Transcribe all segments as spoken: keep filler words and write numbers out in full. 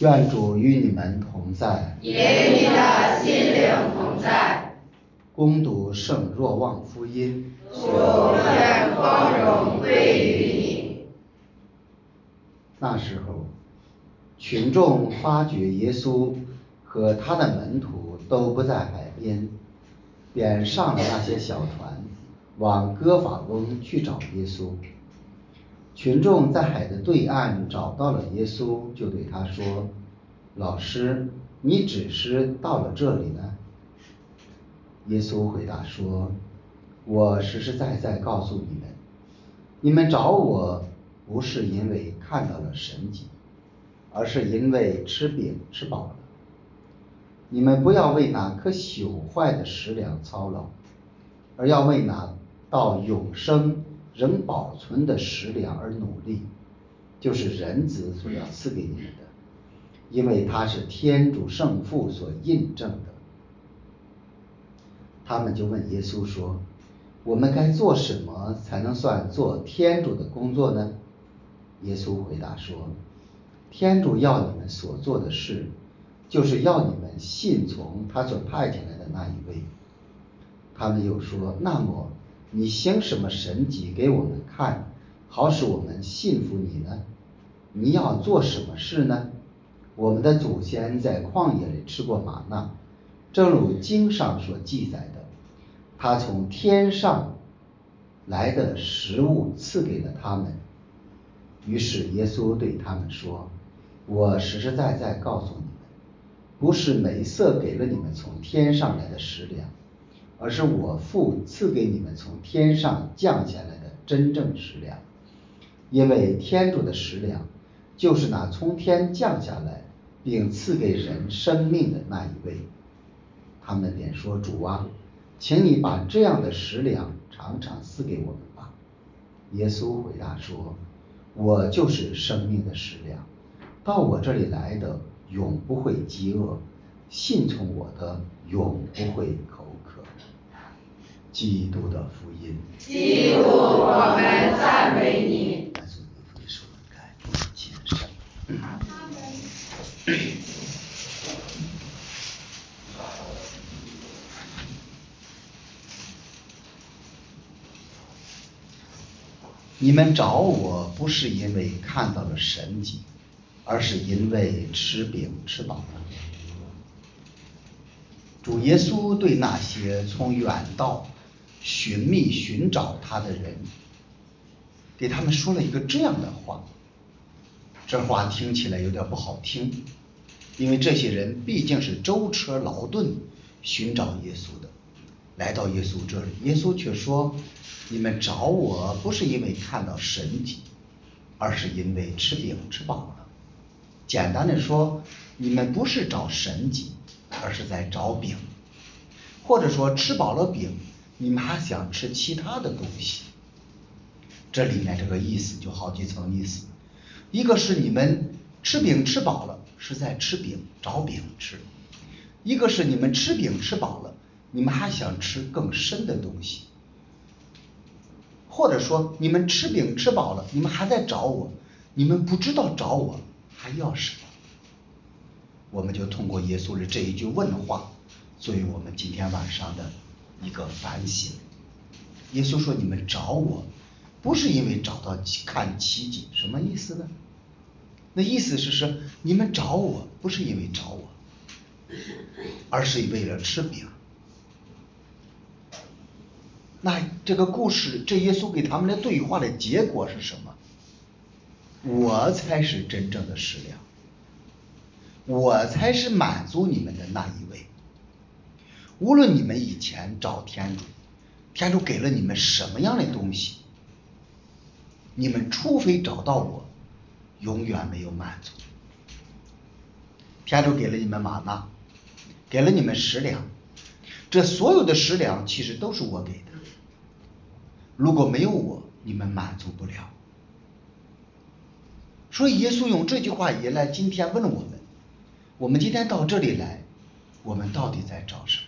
愿主与你们同在， 也与你的心灵同在。 恭读圣若望福音。 主愿光荣归于你。 那时候，群众发觉耶稣和他的门徒都不在海边，便上了那些小船，往哥法翁去找耶稣。群众在海的对岸找到了耶稣，就对他说：老师，你只是到了这里呢？耶稣回答说：我实实在在告诉你们，你们找我不是因为看到了神迹，而是因为吃饼吃饱了。你们不要为那可朽坏的食粮操劳，而要为那到永生仍保存的食粮而努力，就是人子所要赐给你们的，因为他是天主圣父所印证的。他们就问耶稣说：我们该做什么才能算做天主的工作呢？耶稣回答说：天主要你们所做的事，就是要你们信从他所派遣来的那一位。他们又说：那么你行什么神迹给我们看，好使我们信服你呢？你要做什么事呢？我们的祖先在旷野里吃过玛纳，正如经上所记载的，他从天上来的食物赐给了他们。于是耶稣对他们说：我实实在在告诉你们，不是梅瑟给了你们从天上来的食粮，而是我父赐给你们从天上降下来的真正食粮。因为天主的食粮，就是那从天降下来并赐给人生命的那一位。他们便说：主啊，请你把这样的食粮常常赐给我们吧。耶稣回答说：我就是生命的食粮，到我这里来的永不会饥饿，信从我的永不会口渴。基督的福音。 基督，我们赞美你。 你们找我不是因为看到了神迹，而是因为吃饼吃饱了。主耶稣对那些从远道寻觅寻找他的人，给他们说了一个这样的话。这话听起来有点不好听，因为这些人毕竟是舟车劳顿寻找耶稣的，来到耶稣这里，耶稣却说：你们找我不是因为看到神迹，而是因为吃饼吃饱了。简单的说，你们不是找神迹，而是在找饼，或者说吃饱了饼，你们还想吃其他的东西。这里面这个意思就好几层意思，一个是你们吃饼吃饱了，是在吃饼找饼吃；一个是你们吃饼吃饱了，你们还想吃更深的东西，或者说你们吃饼吃饱了，你们还在找我，你们不知道找我还要什么。我们就通过耶稣的这一句问话，作为我们今天晚上的一个反省。耶稣说：你们找我不是因为找到看奇迹，什么意思呢？那意思是说，你们找我不是因为找我，而是为了吃饼。那这个故事，这耶稣给他们的对话的结果是什么？我才是真正的食粮，我才是满足你们的那一位。无论你们以前找天主，天主给了你们什么样的东西，你们除非找到我，永远没有满足。天主给了你们玛纳，给了你们食粮，这所有的食粮其实都是我给的。如果没有我，你们满足不了。所以耶稣用这句话也来今天问我们，我们今天到这里来，我们到底在找什么？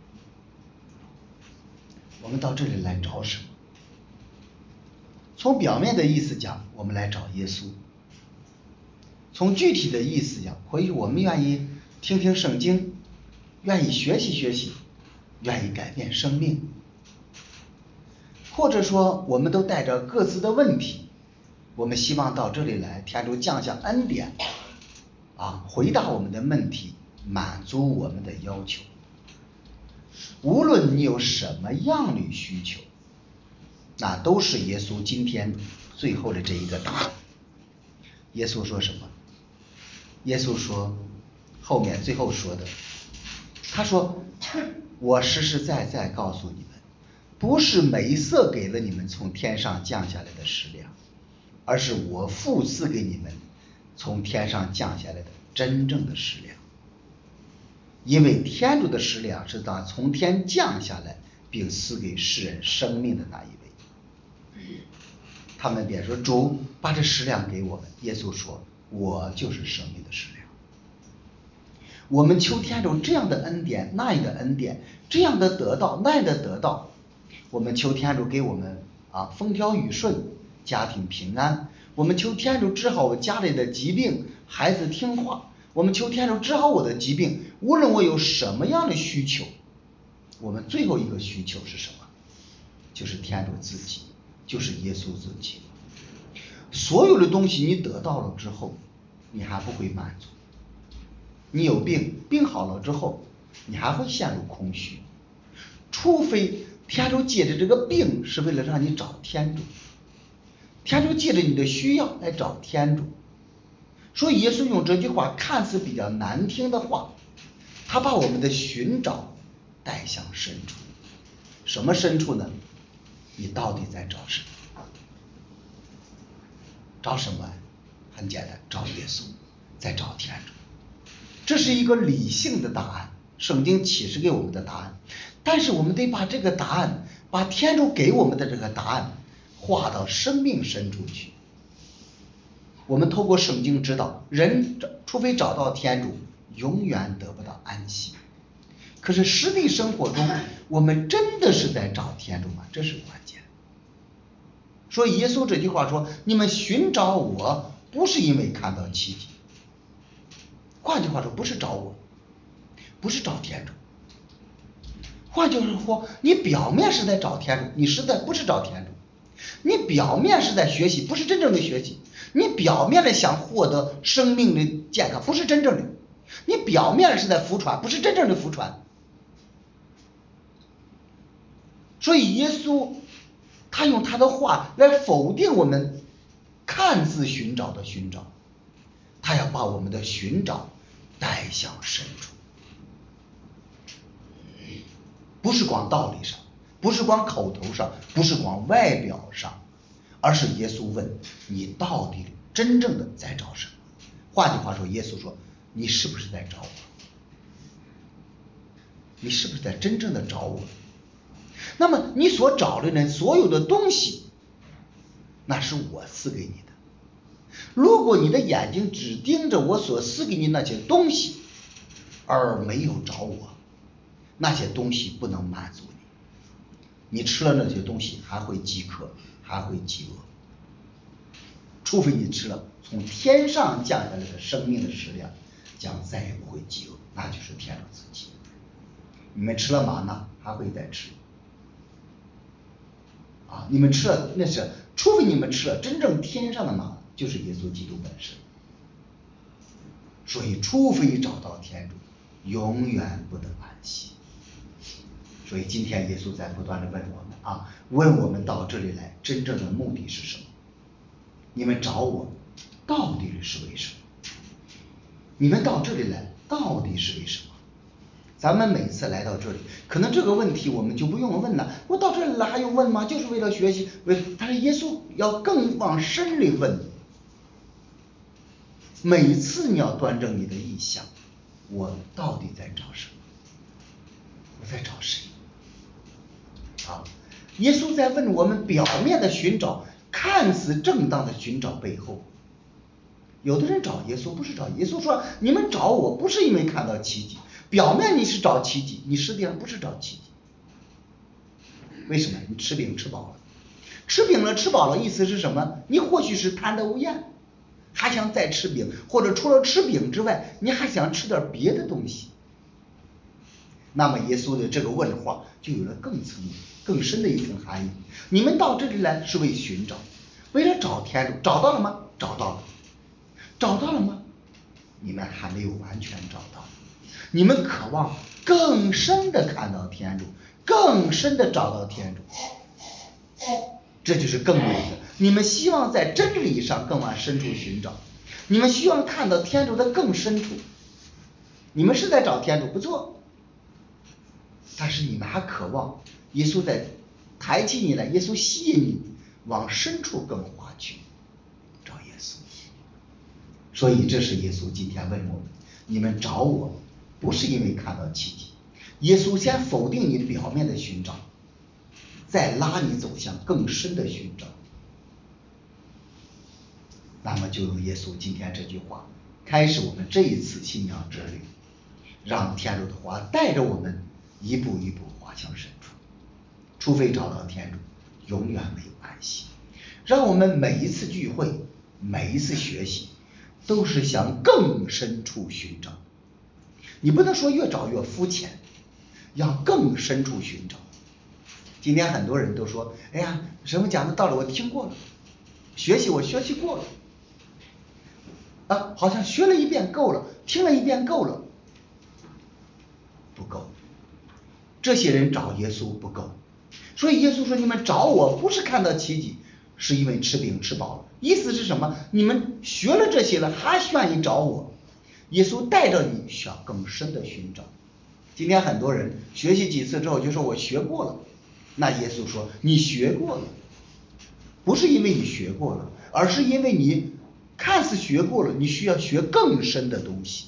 我们到这里来找什么？从表面的意思讲，我们来找耶稣。 从具体的意思讲，或许我们愿意听听圣经，愿意学习学习，愿意改变生命，或者说我们都带着各自的问题，我们希望到这里来，天主降下恩典啊，回答我们的问题，满足我们的要求。无论你有什么样的需求，那都是耶稣今天最后的这一个答案。耶稣说什么？耶稣说，后面最后说的，他说，我实实在在告诉你们，不是梅瑟给了你们从天上降下来的食粮，而是我父赐给你们从天上降下来的真正的食粮。因为天主的食粮是他从天降下来并赐给世人生命的那一位。他们便说，主，把这食粮给我们。耶稣说，我就是生命的食粮。我们求天主这样的恩典，那样的恩典，这样的得到，那样的得到。我们求天主给我们啊风调雨顺，家庭平安。我们求天主治好我家里的疾病，孩子听话。我们求天主治好我的疾病，无论我有什么样的需求，我们最后一个需求是什么？就是天主自己，就是耶稣自己。所有的东西你得到了之后，你还不会满足。你有病，病好了之后，你还会陷入空虚，除非天主借着这个病是为了让你找天主，天主借着你的需要来找天主。所以耶稣用这句话看似比较难听的话，他把我们的寻找带向深处。什么深处呢？你到底在找什么？找什么？很简单，找耶稣，在找天主。这是一个理性的答案，圣经启示给我们的答案。但是我们得把这个答案，把天主给我们的这个答案画到生命深处去。我们透过圣经知道，人除非找到天主，永远得不到安息。可是实际生活中，我们真的是在找天主吗？这是关键。所以耶稣这句话说，你们寻找我，不是因为看到奇迹。换句话说，不是找我，不是找天主。换句话说，你表面是在找天主，你实在不是找天主。你表面是在学习，不是真正的学习。你表面的想获得生命的健康，不是真正的。你表面是在服传，不是真正的服传。所以耶稣他用他的话来否定我们看似寻找的寻找，他要把我们的寻找带向深处，不是光道理上，不是光口头上，不是光外表上，而是耶稣问你到底真正的在找什么。换句话说，耶稣说，你是不是在找我？你是不是在真正的找我？那么你所找的人所有的东西，那是我赐给你的。如果你的眼睛只盯着我所赐给你那些东西，而没有找我，那些东西不能满足你。你吃了那些东西还会饥渴，还会饥饿。除非你吃了从天上降下来的生命的食粮，将再也不会饥饿，那就是天主自己。你们吃了玛纳还会再吃啊！你们吃了那是，除非你们吃了真正天上的玛纳，就是耶稣基督本身。所以除非找到天主，永远不得安息。所以今天耶稣在不断的问我们啊，问我们到这里来真正的目的是什么？你们找我到底是为什么？你们到这里来到底是为什么？咱们每次来到这里，可能这个问题我们就不用问了。我到这里来还用问吗？就是为了学习，为但是耶稣要更往深里问。每次你要端正你的意向，我到底在找什么？我在找谁？啊，耶稣在问我们表面的寻找，看似正当的寻找背后，有的人找耶稣不是找耶稣，说你们找我不是因为看到奇迹，表面你是找奇迹，你实际上不是找奇迹。为什么？你吃饼吃饱了，吃饼了吃饱了，意思是什么？你或许是贪得无厌， 还想再吃饼，或者除了吃饼之外，你还想吃点别的东西。那么耶稣的这个问话就有了更层更深的一层含义。你们到这里来是为寻找，为了找天主，找到了吗？找到了。找到了吗？你们还没有完全找到。你们渴望更深的看到天主，更深的找到天主，这就是更美的。你们希望在真理上更往深处寻找，你们希望看到天主的更深处。你们是在找天主，不错，但是你们还渴望耶稣在抬起你来，耶稣吸引你往深处更滑去找耶稣。所以这是耶稣今天问我们，你们找我不是因为看到奇迹。耶稣先否定你表面的寻找，再拉你走向更深的寻找。那么就用耶稣今天这句话开始我们这一次信仰之旅，让天主的话带着我们一步一步滑向深处。除非找到天主，永远没有安息。让我们每一次聚会，每一次学习，都是向更深处寻找。你不能说越找越肤浅，要更深处寻找。今天很多人都说，哎呀，什么讲的道理我听过了，学习我学习过了，啊，好像学了一遍够了，听了一遍够了，不够。这些人找耶稣不够，所以耶稣说，你们找我不是看到奇迹，是因为吃饼吃饱了。意思是什么？你们学了这些了，还愿意找我，耶稣带着你向更深的寻找。今天很多人学习几次之后就说我学过了，那耶稣说你学过了，不是因为你学过了，而是因为你看似学过了，你需要学更深的东西。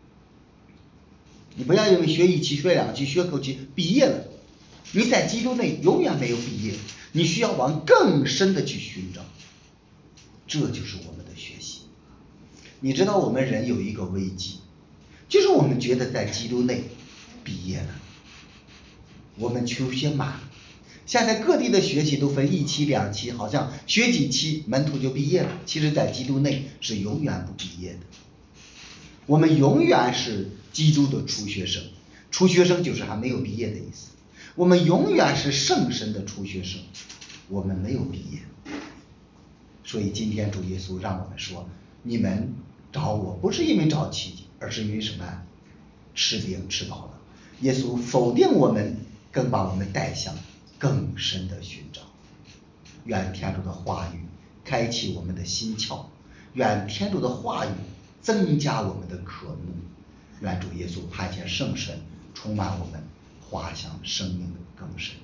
你不要因为学一期学两期学口期毕业了，你在基督内永远没有毕业，你需要往更深的去寻找。这就是我们的学习。你知道我们人有一个危机，就是我们觉得在基督内毕业了，我们求学满了。现在各地的学习都分一期两期，好像学几期门徒就毕业了，其实在基督内是永远不毕业的。我们永远是基督的初学生，初学生就是还没有毕业的意思。我们永远是圣神的初学生，我们没有毕业。所以今天主耶稣让我们说，你们找我不是因为找奇迹，而是因为什么？吃饼吃饱了。耶稣否定我们，更把我们带向更深的寻找。愿天主的话语开启我们的心窍，愿天主的话语增加我们的渴慕，愿主耶稣派遣圣神充满我们，滑向生命的更深。